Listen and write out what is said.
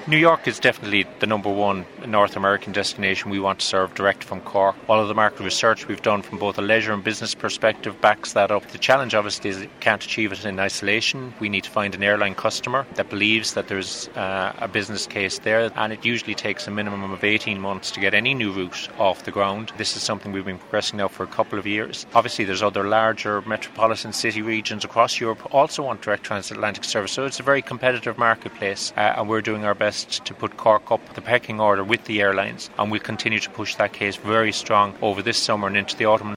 New York is definitely the number one North American destination we want to serve direct from Cork. All of the market research we've done from both a leisure and business perspective backs that up. The challenge obviously is you can't achieve it in isolation. We need to find an airline customer that believes that there's a business case there, and it usually takes a minimum of 18 months to get any new route off the ground. This is something we've been progressing now for a couple of years. Obviously there's other larger metropolitan city regions across Europe also want direct transatlantic service, so it's a very competitive marketplace, and we're doing our best to put Cork up the pecking order with the airlines, and we'll continue to push that case very strong over this summer and into the autumn.